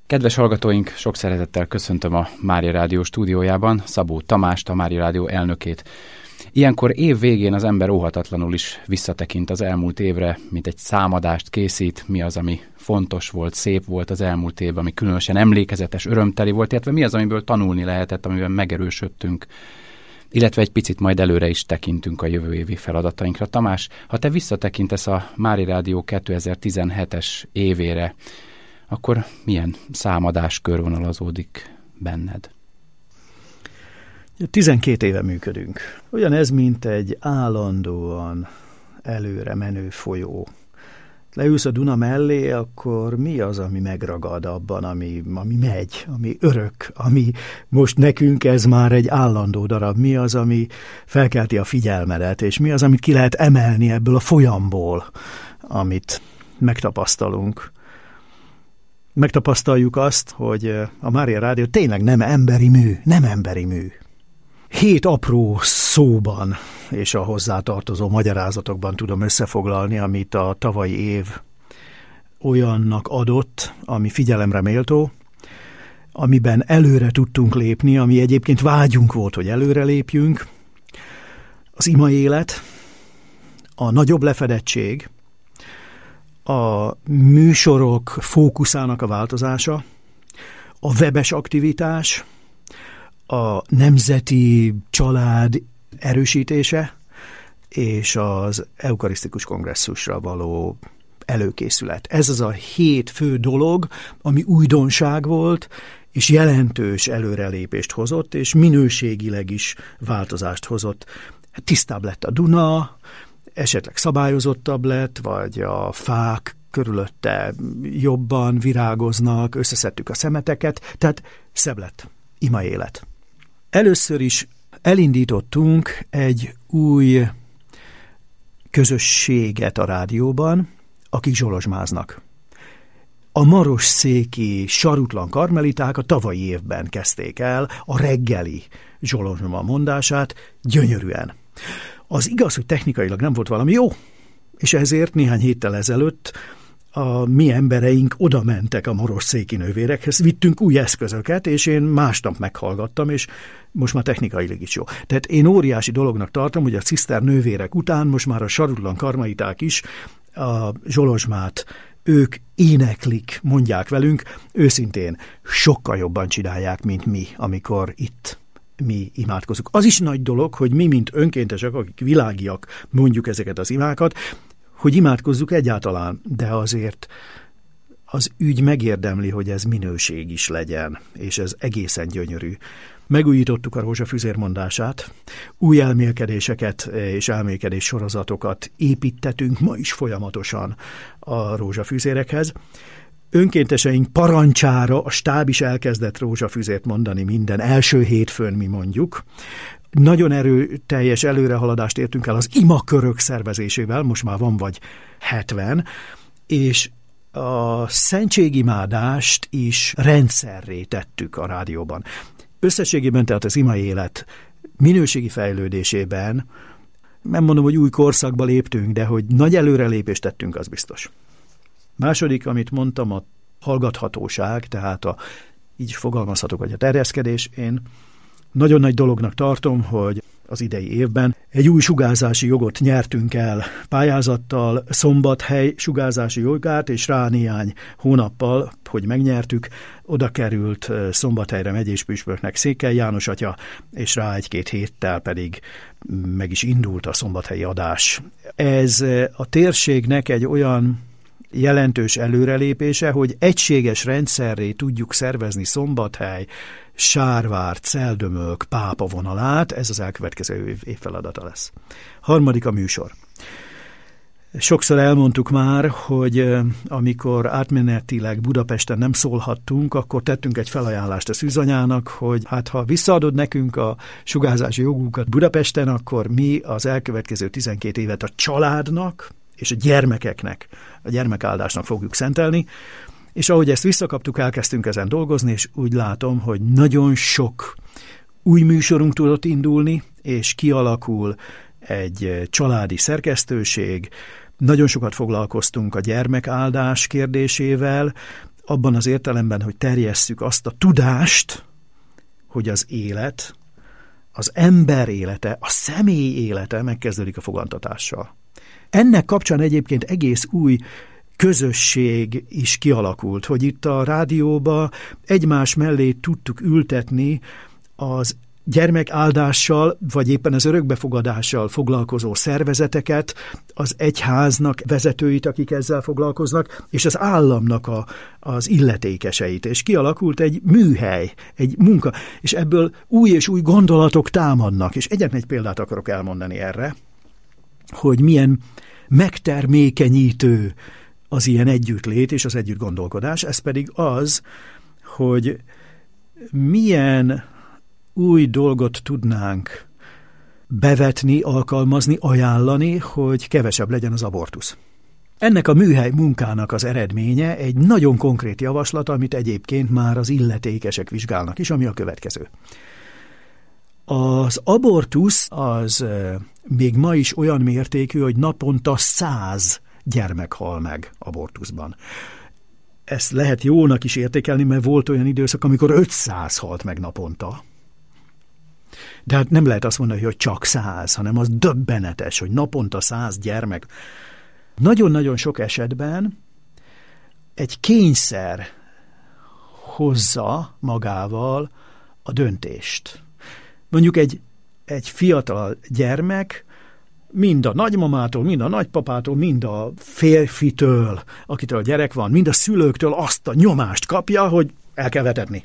Kedves hallgatóink, sok szeretettel köszöntöm a Mária Rádió stúdiójában Szabó Tamást, a Mária Rádió elnökét. Ilyenkor év végén az ember óhatatlanul is visszatekint az elmúlt évre, mint egy számadást készít, mi az, ami fontos volt, szép volt az elmúlt évben, ami különösen emlékezetes, örömteli volt, illetve mi az, amiből tanulni lehetett, amiben megerősödtünk, illetve egy picit majd előre is tekintünk a jövő évi feladatainkra. Tamás, ha te visszatekintesz a Mária Rádió 2017-es évére, akkor milyen számadás körvonalazódik benned? 12 éve működünk. Olyan ez, mint egy állandóan előre menő folyó. Leülsz a Duna mellé, akkor mi az, ami megragad abban, ami megy, ami örök, ami most nekünk ez már egy állandó darab, mi az, ami felkelti a figyelmedet, és mi az, amit ki lehet emelni ebből a folyamból, amit megtapasztalunk. Megtapasztaljuk azt, hogy a Mária Rádió tényleg nem emberi mű. 7 apró szóban és a hozzátartozó magyarázatokban tudom összefoglalni, amit a tavalyi év olyannak adott, ami figyelemre méltó, amiben előre tudtunk lépni, ami egyébként vágyunk volt, hogy előre lépjünk. Az ima élet, a nagyobb lefedettség, a műsorok fókuszának a változása, a webes aktivitás, a nemzeti család erősítése, és az eukarisztikus kongresszusra való előkészület. Ez az a 7 fő dolog, ami újdonság volt, és jelentős előrelépést hozott, és minőségileg is változást hozott. Tisztább lett a Duna, esetleg szabályozottabb lett, vagy a fák körülötte jobban virágoznak, összeszedtük a szemeteket, tehát szebb lett. Ima élet. Először is elindítottunk egy új közösséget a rádióban, akik zsolozsmáznak. A marosszéki sarutlan karmeliták a tavalyi évben kezdték el a reggeli zsolozsma mondását gyönyörűen. Az igaz, hogy technikailag nem volt valami jó, és ezért néhány héttel ezelőtt a mi embereink oda mentek a marosszéki nővérekhez, vittünk új eszközöket, és én másnap meghallgattam, és most már technikailag is jó. Tehát én óriási dolognak tartom, hogy a ciszter nővérek után most már a sarutlan karmeliták is a zsolozsmát ők éneklik, mondják velünk, őszintén sokkal jobban csinálják, mint mi, amikor itt mi imádkozunk. Az is nagy dolog, hogy mi, mint önkéntesek, akik világiak, mondjuk ezeket az imákat, hogy imádkozzuk egyáltalán, de azért az ügy megérdemli, hogy ez minőség is legyen, és ez egészen gyönyörű. Megújítottuk a rózsafüzér mondását, új elmélkedéseket és elmélkedés sorozatokat építettünk ma is folyamatosan a rózsafüzérekhez. Önkénteseink parancsára a stáb is elkezdett rózsafüzért mondani minden első hétfőn, mi mondjuk. Nagyon erőteljes előrehaladást értünk el az imakörök szervezésével, most már van vagy 70, és a szentségimádást is rendszerré tettük a rádióban. Összességében tehát az ima élet minőségi fejlődésében, nem mondom, hogy új korszakba léptünk, de hogy nagy előrelépést tettünk, az biztos. Második, amit mondtam, a hallgathatóság, tehát így fogalmazhatok, hogy a terjeszkedés. Én nagyon nagy dolognak tartom, hogy az idei évben egy új sugárzási jogot nyertünk el pályázattal, Szombathely sugárzási jogát, és rá néhány hónappal, hogy megnyertük, oda került Szombathelyre megyéspüspöknek Székely János atya, és rá 1-2 héttel pedig meg is indult a szombathelyi adás. Ez a térségnek egy olyan jelentős előrelépése, hogy egységes rendszerré tudjuk szervezni Szombathely, Sárvár, Celdömölk, Pápa vonalát, ez az elkövetkező év feladata lesz. Harmadik a műsor. Sokszor elmondtuk már, hogy amikor átmenetileg Budapesten nem szólhattunk, akkor tettünk egy felajánlást a szűzanyának, hogy hát ha visszaadod nekünk a sugárzási jogunkat Budapesten, akkor mi az elkövetkező 12 évet a családnak és a gyermekeknek, a gyermekáldásnak fogjuk szentelni. És ahogy ezt visszakaptuk, elkezdtünk ezen dolgozni, és úgy látom, hogy nagyon sok új műsorunk tudott indulni, és kialakul egy családi szerkesztőség. Nagyon sokat foglalkoztunk a gyermekáldás kérdésével, abban az értelemben, hogy terjesszük azt a tudást, hogy az élet, az ember élete, a személy élete megkezdődik a fogantatással. Ennek kapcsán egyébként egész új közösség is kialakult, hogy itt a rádióba egymás mellé tudtuk ültetni az gyermekáldással, vagy éppen az örökbefogadással foglalkozó szervezeteket, az egyháznak vezetőit, akik ezzel foglalkoznak, és az államnak az illetékeseit. És kialakult egy műhely, egy munka, és ebből új és új gondolatok támadnak. És egyetlen egy példát akarok elmondani erre, hogy milyen megtermékenyítő az ilyen együttlét és az együttgondolkodás, ez pedig az, hogy milyen új dolgot tudnánk bevetni, alkalmazni, ajánlani, hogy kevesebb legyen az abortusz. Ennek a műhely munkának az eredménye egy nagyon konkrét javaslat, amit egyébként már az illetékesek vizsgálnak is, ami a következő. Az abortusz az még ma is olyan mértékű, hogy naponta 100 gyermek hal meg abortuszban. Ezt lehet jónak is értékelni, mert volt olyan időszak, amikor 500 halt meg naponta. De hát nem lehet azt mondani, hogy csak 100, hanem az döbbenetes, hogy naponta 100 gyermek. Nagyon-nagyon sok esetben egy kényszer hozza magával a döntést. Mondjuk egy fiatal gyermek mind a nagymamától, mind a nagypapától, mind a férfitől, akitől a gyerek van, mind a szülőktől azt a nyomást kapja, hogy el kell vetetni.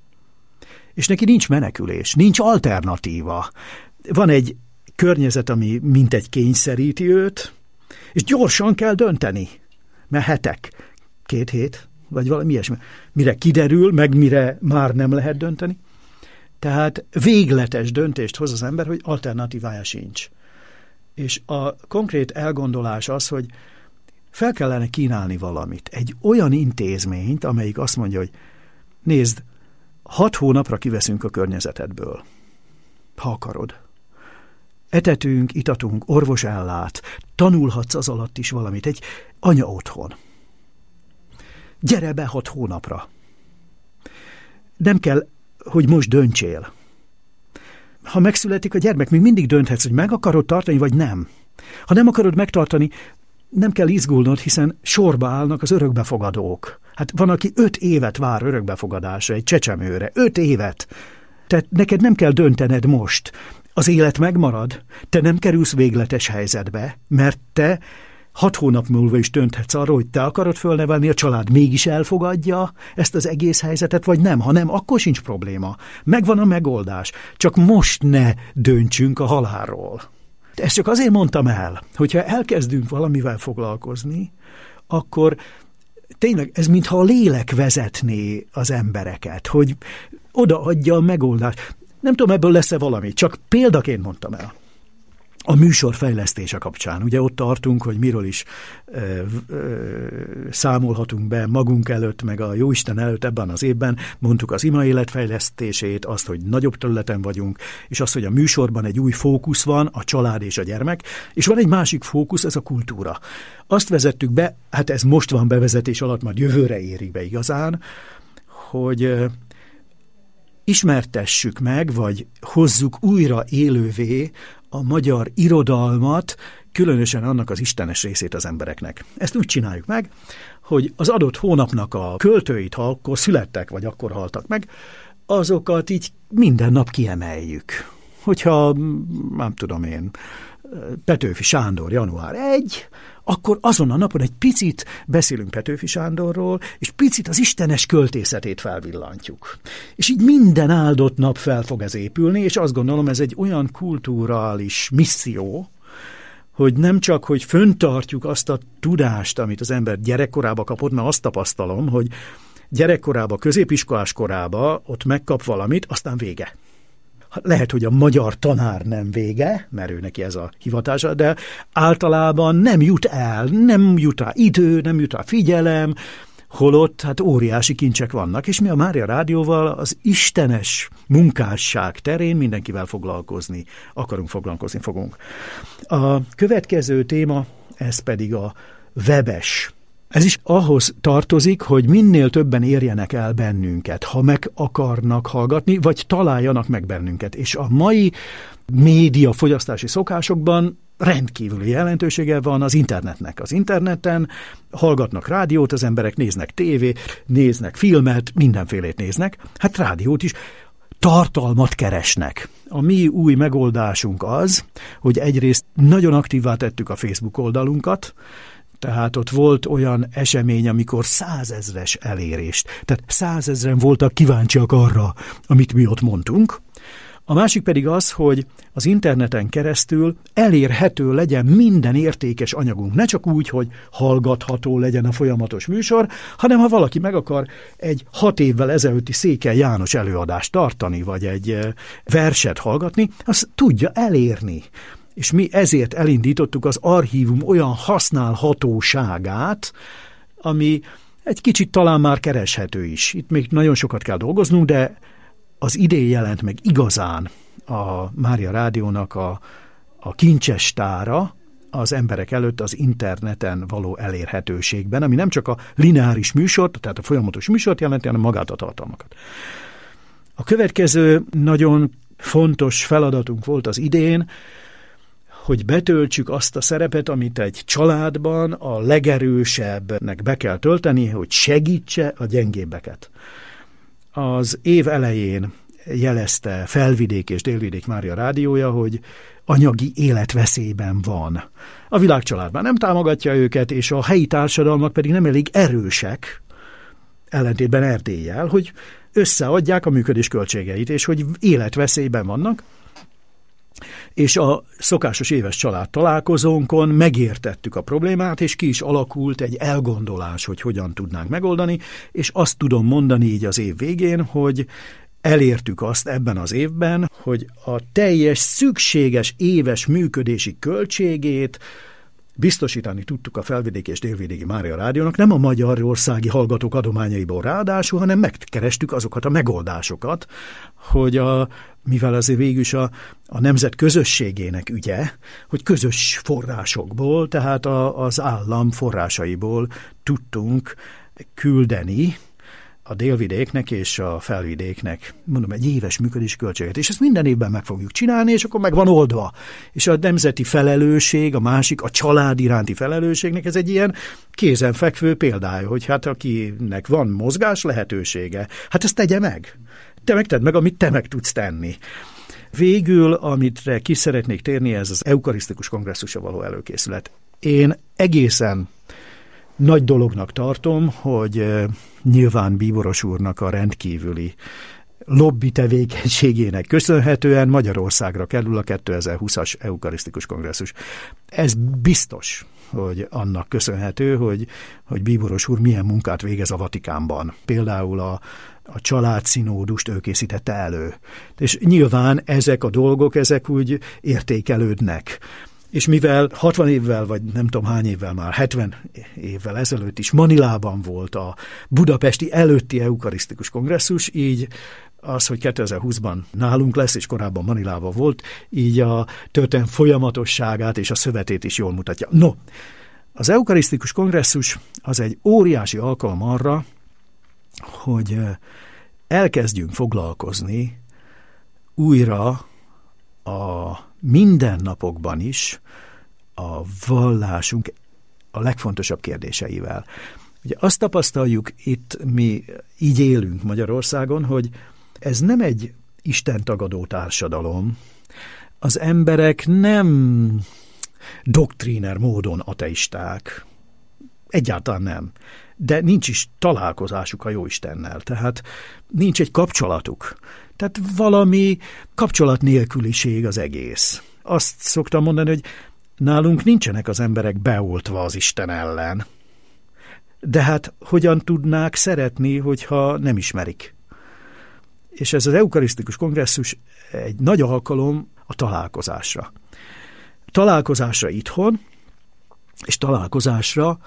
És neki nincs menekülés, nincs alternatíva. Van egy környezet, ami mintegy kényszeríti őt, és gyorsan kell dönteni. Mert hetek, 2 hét, vagy valami ilyesmi. Mire kiderül, meg mire már nem lehet dönteni. Tehát végletes döntést hoz az ember, hogy alternatívája sincs. És a konkrét elgondolás az, hogy fel kellene kínálni valamit. Egy olyan intézményt, amelyik azt mondja, hogy nézd, 6 hónapra kiveszünk a környezetedből, ha akarod. Etetünk, itatunk, orvos ellát, tanulhatsz az alatt is valamit, egy anya otthon. Gyere be 6 hónapra. Nem kell, hogy most döntsél. Ha megszületik a gyermek, még mindig dönthetsz, hogy meg akarod tartani, vagy nem. Ha nem akarod megtartani, nem kell izgulnod, hiszen sorba állnak az örökbefogadók. Hát van, aki 5 évet vár örökbefogadásra, egy csecsemőre. 5 évet. Tehát neked nem kell döntened most. Az élet megmarad. Te nem kerülsz végletes helyzetbe, mert te 6 hónap múlva is dönthetsz arról, hogy te akarod fölnevelni, a család mégis elfogadja ezt az egész helyzetet, vagy nem. Ha nem, akkor sincs probléma. Megvan a megoldás. Csak most ne döntsünk a halálról. Ezt csak azért mondtam el, hogyha elkezdünk valamivel foglalkozni, akkor tényleg ez mintha a lélek vezetné az embereket, hogy odaadja a megoldást. Nem tudom, ebből lesz-e valami, csak példaként mondtam el. A műsor fejlesztése kapcsán. Ugye ott tartunk, hogy miről is számolhatunk be magunk előtt, meg a Jóisten előtt ebben az évben. Mondtuk az ima életfejlesztését, azt, hogy nagyobb területen vagyunk, és azt, hogy a műsorban egy új fókusz van, a család és a gyermek, és van egy másik fókusz, ez a kultúra. Azt vezettük be, hát ez most van bevezetés alatt, majd jövőre érik be igazán, hogy ismertessük meg, vagy hozzuk újra élővé a magyar irodalmat, különösen annak az istenes részét az embereknek. Ezt úgy csináljuk meg, hogy az adott hónapnak a költőit, ha akkor születtek, vagy akkor haltak meg, azokat így minden nap kiemeljük. Hogyha, nem tudom én, Petőfi Sándor január 1, akkor azon a napon egy picit beszélünk Petőfi Sándorról, és picit az istenes költészetét felvillantjuk. És így minden áldott nap fel fog ez épülni, és azt gondolom, ez egy olyan kulturális misszió, hogy nem csak, hogy föntartjuk azt a tudást, amit az ember gyerekkorában kapott, mert azt tapasztalom, hogy gyerekkorában, középiskolás korában ott megkap valamit, aztán vége. Lehet, hogy a magyar tanár nem vége, mert ő neki ez a hivatása, de általában nem jut el, nem jut rá idő, nem jut rá figyelem, holott hát óriási kincsek vannak, és mi a Mária Rádióval az istenes munkásság terén mindenkivel foglalkozni fogunk. A következő téma, ez pedig a webes Ez is ahhoz tartozik, hogy minél többen érjenek el bennünket, ha meg akarnak hallgatni, vagy találjanak meg bennünket. És a mai média fogyasztási szokásokban rendkívüli jelentősége van az internetnek. Az interneten hallgatnak rádiót, az emberek néznek tévét, néznek filmet, mindenfélét néznek, hát rádiót is, tartalmat keresnek. A mi új megoldásunk az, hogy egyrészt nagyon aktívvá tettük a Facebook oldalunkat, tehát ott volt olyan esemény, amikor 100 000-es elérést. Tehát 100 000-en voltak kíváncsiak arra, amit mi ott mondtunk. A másik pedig az, hogy az interneten keresztül elérhető legyen minden értékes anyagunk. Ne csak úgy, hogy hallgatható legyen a folyamatos műsor, hanem ha valaki meg akar egy 6 évvel ezelőtti Székely János előadást tartani, vagy egy verset hallgatni, azt tudja elérni. És mi ezért elindítottuk az archívum olyan használhatóságát, ami egy kicsit talán már kereshető is. Itt még nagyon sokat kell dolgoznunk, de az idén jelent meg igazán a Mária Rádiónak a kincses tára az emberek előtt az interneten való elérhetőségben, ami nem csak a lineáris műsort, tehát a folyamatos műsort jelenti, hanem magát a tartalmakat. A következő nagyon fontos feladatunk volt az idén, hogy betöltsük azt a szerepet, amit egy családban a legerősebbnek be kell tölteni, hogy segítse a gyengébbeket. Az év elején jelezte Felvidék és Délvidék Mária Rádiója, hogy anyagi életveszélyben van. A világcsaládban nem támogatja őket, és a helyi társadalmak pedig nem elég erősek, ellentétben Erdéllyel, hogy összeadják a működés költségeit, és hogy életveszélyben vannak. És a szokásos éves családtalálkozónkon megértettük a problémát, és ki is alakult egy elgondolás, hogy hogyan tudnánk megoldani, és azt tudom mondani így az év végén, hogy elértük azt ebben az évben, hogy a teljes szükséges éves működési költségét biztosítani tudtuk a Felvidéki és Délvidéki Mária Rádiónak, nem a magyarországi hallgatók adományaiból ráadásul, hanem megkerestük azokat a megoldásokat, hogy mivel azért végül is a nemzet közösségének ügye, hogy közös forrásokból, tehát az állam forrásaiból tudtunk küldeni a Délvidéknek és a Felvidéknek, mondom, egy éves működési költséget. És ezt minden évben meg fogjuk csinálni, és akkor meg van oldva. És a nemzeti felelősség, a másik, a család iránti felelősségnek ez egy ilyen kézenfekvő példája, hogy hát akinek van mozgás lehetősége, hát ezt tegye meg. Te megtedd meg, amit te meg tudsz tenni. Végül, amitre ki szeretnék térni, ez az eukarisztikus kongresszusra való előkészület. Én egészen nagy dolognak tartom, hogy nyilván Bíboros úrnak a rendkívüli lobby tevékenységének köszönhetően Magyarországra kerül a 2020-as eukarisztikus kongresszus. Ez biztos, hogy annak köszönhető, hogy Bíboros úr milyen munkát végez a Vatikánban. Például a családszínódust ő készítette elő. És nyilván ezek a dolgok, ezek úgy értékelődnek. És mivel 60 évvel, vagy nem tudom hány évvel már, 70 évvel ezelőtt is Manilában volt a budapesti előtti eukarisztikus kongresszus, így az, hogy 2020-ban nálunk lesz, és korábban Manilában volt, így a történelem folyamatosságát és a szövetét is jól mutatja. No, az eukarisztikus kongresszus az egy óriási alkalom arra, hogy elkezdjünk foglalkozni újra a mindennapokban is a vallásunk a legfontosabb kérdéseivel. Ugye azt tapasztaljuk itt, mi így élünk Magyarországon, hogy ez nem egy istentagadó társadalom. Az emberek nem doktríner módon ateisták. Egyáltalán nem. De nincs is találkozásuk a Jóistennel. Tehát nincs egy kapcsolatuk. Tehát valami kapcsolat nélküliség az egész. Azt szoktam mondani, hogy nálunk nincsenek az emberek beoltva az Isten ellen. De hát hogyan tudnák szeretni, hogyha nem ismerik? És ez az eukarisztikus kongresszus egy nagy alkalom a találkozásra. Találkozásra itthon, és találkozásra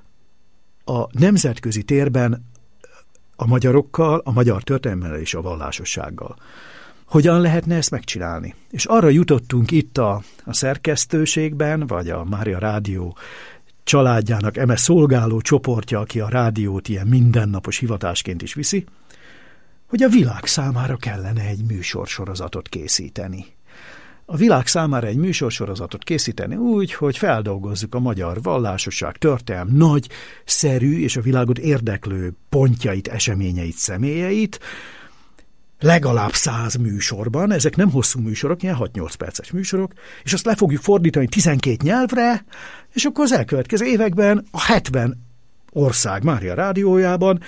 a nemzetközi térben a magyarokkal, a magyar történelemmel és a vallásossággal. Hogyan lehetne ezt megcsinálni? És arra jutottunk itt a szerkesztőségben, vagy a Mária Rádió családjának eme szolgáló csoportja, aki a rádiót ilyen mindennapos hivatásként is viszi, hogy a világ számára kellene egy műsorsorozatot készíteni. A világ számára egy műsorsorozatot készíteni úgy, hogy feldolgozzuk a magyar vallásosság, történelem nagy, szerű és a világot érdeklő pontjait, eseményeit, személyeit, legalább 100 műsorban, ezek nem hosszú műsorok, ilyen 6-8 perces műsorok, és azt le fogjuk fordítani 12 nyelvre, és akkor az elkövetkező években a 70 ország Mária rádiójában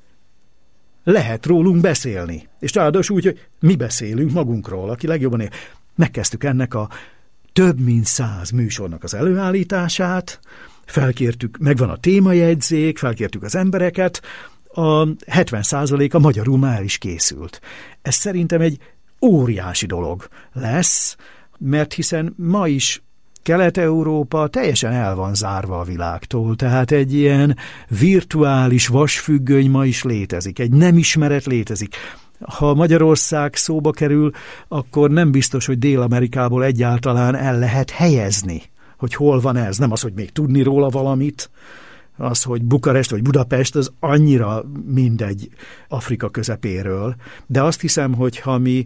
lehet rólunk beszélni. És ráadásul úgy, hogy mi beszélünk magunkról, aki legjobban él. Megkezdtük ennek a több mint 100 műsornak az előállítását, felkértük, megvan a témajegyzék, felkértük az embereket, a 70%-a magyarul már is készült. Ez szerintem egy óriási dolog lesz, mert hiszen ma is Kelet-Európa teljesen el van zárva a világtól, tehát egy ilyen virtuális vasfüggöny ma is létezik, egy nem ismeret létezik. Ha Magyarország szóba kerül, akkor nem biztos, hogy Dél-Amerikából egyáltalán el lehet helyezni, hogy hol van ez. Nem az, hogy még tudni róla valamit, az, hogy Bukarest vagy Budapest, az annyira mindegy Afrika közepéről. De azt hiszem, hogy ha mi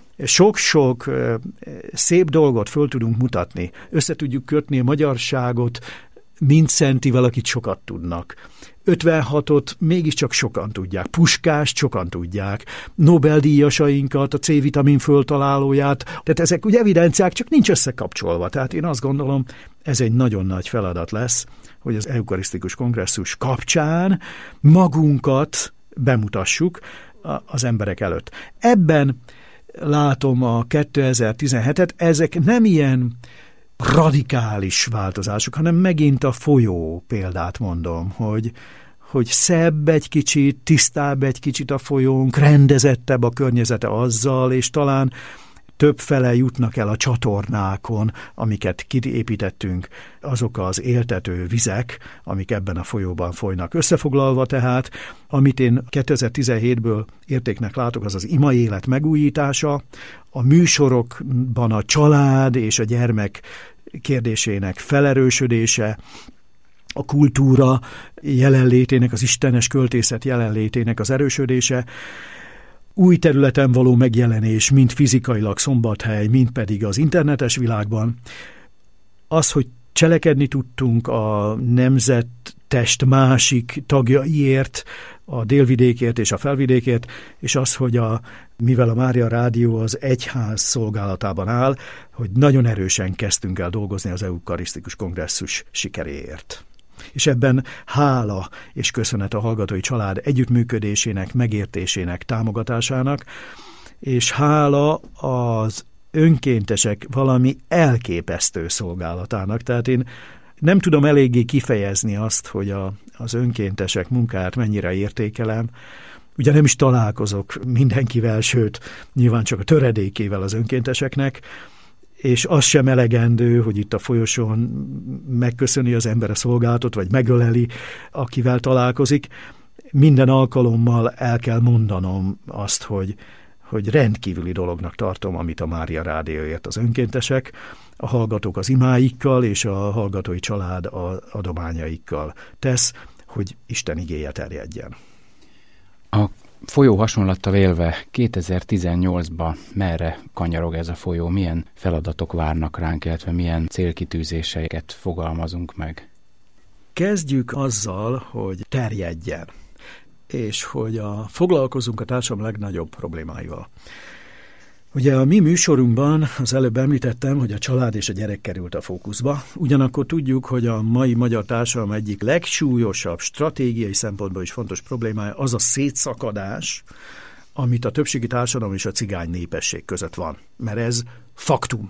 sok-sok szép dolgot föl tudunk mutatni, össze tudjuk kötni a magyarságot, mint Szentivel, akit sokat tudnak. 56-ot mégiscsak sokan tudják, Puskást sokan tudják, Nobel-díjasainkat, a C-vitamin föltalálóját, tehát ezek ugye evidenciák, csak nincs összekapcsolva. Tehát én azt gondolom, ez egy nagyon nagy feladat lesz, hogy az eukarisztikus kongresszus kapcsán magunkat bemutassuk az emberek előtt. Ebben látom a 2017-et, ezek nem ilyen radikális változások, hanem megint a folyó példát mondom, hogy szebb egy kicsit, tisztább egy kicsit a folyónk, rendezettebb a környezete azzal, és talán többfele jutnak el a csatornákon, amiket kiépítettünk, azok az éltető vizek, amik ebben a folyóban folynak. Összefoglalva tehát, amit én 2017-ből értéknek látok, az az ima élet megújítása, a műsorokban a család és a gyermek kérdésének felerősödése, a kultúra jelenlétének, az istenes költészet jelenlétének az erősödése, új területen való megjelenés, mind fizikailag Szombathely, mind pedig az internetes világban. Az, hogy cselekedni tudtunk a nemzettest másik tagjaiért, a délvidékért és a felvidékért, és az, hogy mivel a Mária Rádió az egyház szolgálatában áll, hogy nagyon erősen kezdtünk el dolgozni az eukarisztikus kongresszus sikeréért. És ebben hála és köszönet a hallgatói család együttműködésének, megértésének, támogatásának, és hála az önkéntesek valami elképesztő szolgálatának. Tehát én nem tudom eléggé kifejezni azt, hogy az önkéntesek munkáját mennyire értékelem. Ugye nem is találkozok mindenkivel, sőt, nyilván csak a töredékével az önkénteseknek, és az sem elegendő, hogy itt a folyosón megköszöni az ember a szolgálatot, vagy megöleli, akivel találkozik. Minden alkalommal el kell mondanom azt, hogy rendkívüli dolognak tartom, amit a Mária Rádióért az önkéntesek, a hallgatók az imáikkal, és a hallgatói család az adományaikkal tesz, hogy Isten igéje terjedjen. A folyó hasonlattal élve 2018-ban merre kanyarog ez a folyó? Milyen feladatok várnak ránk, illetve milyen célkitűzéseket fogalmazunk meg? Kezdjük azzal, hogy terjedjen, és hogy foglalkozunk a társadalom legnagyobb problémáival. Ugye a mi műsorunkban az előbb említettem, hogy a család és a gyerek került a fókuszba, ugyanakkor tudjuk, hogy a mai magyar társadalom egyik legsúlyosabb, stratégiai szempontból is fontos problémája az a szétszakadás, amit a többségi társadalom és a cigány népesség között van. Mert ez faktum.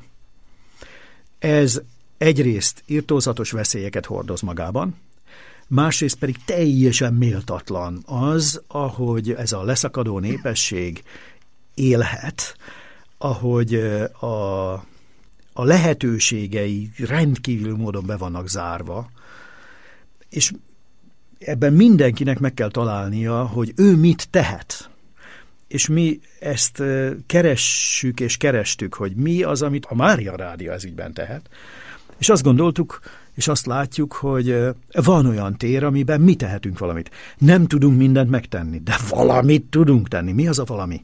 Ez egyrészt irtózatos veszélyeket hordoz magában, másrészt pedig teljesen méltatlan az, ahogy ez a leszakadó népesség élhet, ahogy a lehetőségei rendkívül módon be vannak zárva, és ebben mindenkinek meg kell találnia, hogy ő mit tehet. És mi ezt keressük és kerestük, hogy mi az, amit a Mária Rádió ez ügyben tehet. És azt gondoltuk, és azt látjuk, hogy van olyan tér, amiben mi tehetünk valamit. Nem tudunk mindent megtenni, de valamit tudunk tenni. Mi az a valami?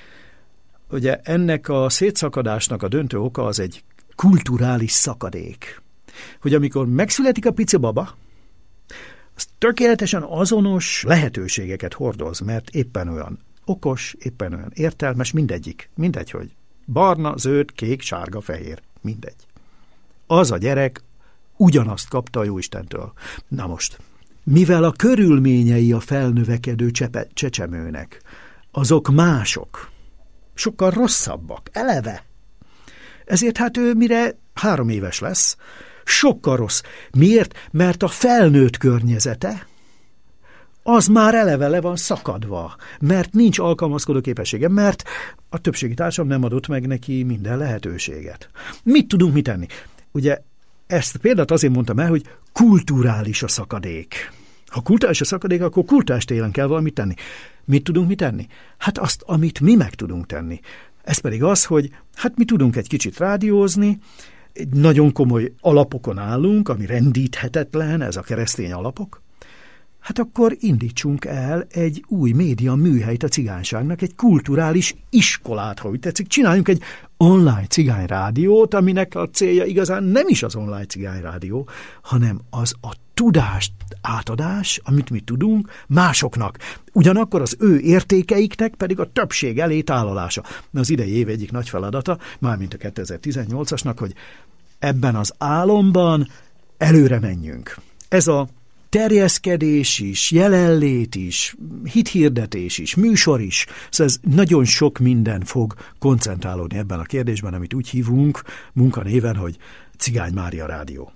Ugye ennek a szétszakadásnak a döntő oka az egy kulturális szakadék. Hogy amikor megszületik a pici baba, az tökéletesen azonos lehetőségeket hordoz, mert éppen olyan okos, éppen olyan értelmes, mindegy, hogy barna, zöld, kék, sárga, fehér, mindegy. Az a gyerek ugyanazt kapta a Jóistentől. Na most, mivel a körülményei a felnövekedő csecsemőnek, azok mások, sokkal rosszabbak, eleve. Ezért hát ő mire 3 éves lesz, sokkal rossz. Miért? Mert a felnőtt környezete az már eleve le van szakadva, mert nincs alkalmazkodó képessége, mert a többségi társadalom nem adott meg neki minden lehetőséget. Mit tudunk mi tenni? Ugye ezt a példát azért mondtam el, hogy kulturális a szakadék. Ha kulturális a szakadék, akkor kulturális téren kell valamit tenni. Mit tudunk mi tenni? Hát azt, amit mi meg tudunk tenni. Ez pedig az, hogy hát mi tudunk egy kicsit rádiózni, egy nagyon komoly alapokon állunk, ami rendíthetetlen, ez a keresztény alapok. Hát akkor indítsunk el egy új média műhelyt a cigányságnak, egy kulturális iskolát, ha úgy tetszik. Csináljunk egy online cigányrádiót, aminek a célja igazán nem is az online cigányrádió, hanem az a tudást átadás, amit mi tudunk, másoknak. Ugyanakkor az ő értékeiknek pedig a többség elé tálalása. Az idei év egyik nagy feladata, mármint a 2018-asnak, hogy ebben az álomban előre menjünk. Ez a terjeszkedés is, jelenlét is, hithirdetés is, műsor is. Szóval ez nagyon sok minden fog koncentrálódni ebben a kérdésben, amit úgy hívunk munkanéven, hogy Cigány Mária Rádió.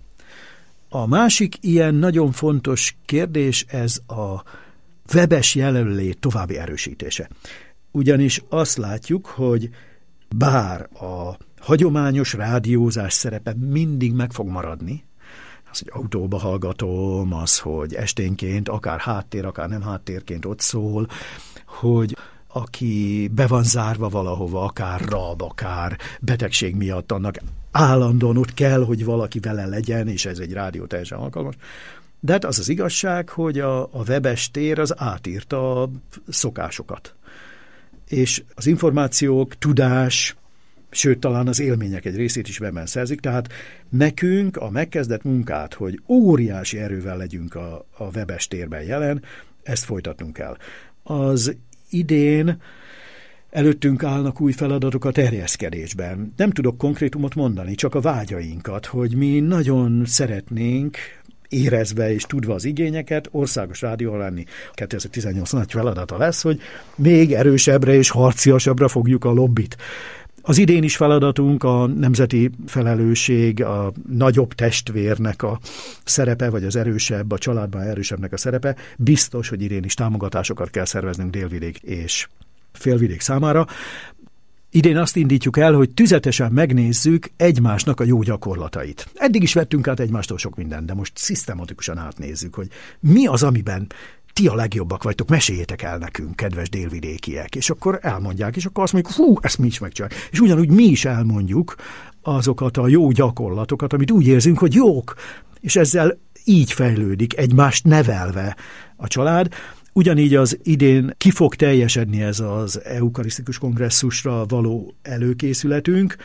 A másik ilyen nagyon fontos kérdés, ez a webes jelenlét további erősítése. Ugyanis azt látjuk, hogy bár a hagyományos rádiózás szerepe mindig meg fog maradni, az, hogy autóba hallgatom, az, hogy esténként akár háttér, akár nem háttérként ott szól, hogy aki be van zárva valahova, akár rab, akár betegség miatt, annak állandóan ott kell, hogy valaki vele legyen, és ez egy rádió teljesen alkalmas. De hát az az igazság, hogy a webes tér az átírta a szokásokat. És az információk, tudás, sőt, talán az élmények egy részét is webben szerzik, tehát nekünk a megkezdett munkát, hogy óriási erővel legyünk a webes térben jelen, ezt folytatnunk kell. Az idén előttünk állnak új feladatok a terjeszkedésben. Nem tudok konkrétumot mondani, csak a vágyainkat, hogy mi nagyon szeretnénk, érezve és tudva az igényeket, országos rádió lenni. 2018 nagy feladata lesz, hogy még erősebbre és harciasabbra fogjuk a lobbit. Az idén is feladatunk a nemzeti felelősség, a nagyobb testvérnek a szerepe, vagy az erősebb, a családban erősebbnek a szerepe. Biztos, hogy idén is támogatásokat kell szerveznünk délvidék és félvidék számára. Idén azt indítjuk el, hogy tüzetesen megnézzük egymásnak a jó gyakorlatait. Eddig is vettünk át egymástól sok mindent, de most szisztematikusan átnézzük, hogy mi az, amiben ti a legjobbak vagytok, meséljétek el nekünk, kedves délvidékiek. És akkor elmondják, és akkor azt mondjuk, hú, ezt mi is megcsináljuk. És ugyanúgy mi is elmondjuk azokat a jó gyakorlatokat, amit úgy érzünk, hogy jók. És ezzel így fejlődik, egymást nevelve a család. Ugyanígy az idén ki fog teljesedni ez az eukarisztikus kongresszusra való előkészületünk,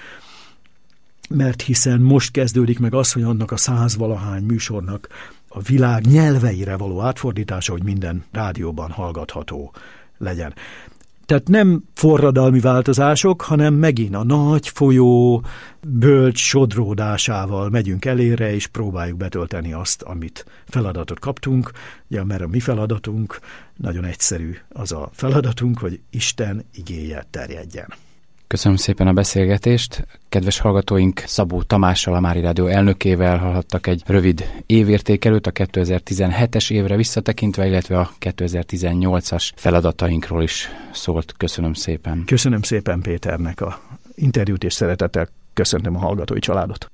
mert hiszen most kezdődik meg az, hogy annak a 100-valahány műsornak a világ nyelveire való átfordítása, hogy minden rádióban hallgatható legyen. Tehát nem forradalmi változások, hanem megint a nagy folyó bölcs sodródásával megyünk elére, és próbáljuk betölteni azt, amit feladatot kaptunk. Ja, mert a mi feladatunk nagyon egyszerű, az a feladatunk, hogy Isten igéje terjedjen. Köszönöm szépen a beszélgetést. Kedves hallgatóink, Szabó Tamással, a Mária Rádió elnökével hallhattak egy rövid évértékelőt a 2017-es évre visszatekintve, illetve a 2018-as feladatainkról is szólt. Köszönöm szépen. Köszönöm szépen Péternek a interjút, és szeretettel köszöntöm a hallgatói családot.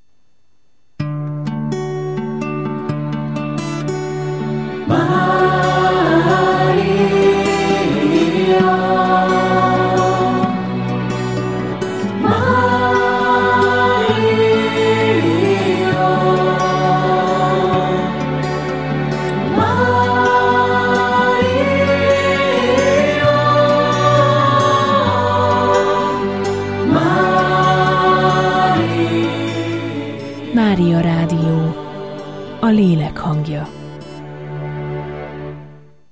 Mária Rádió, a lélek hangja.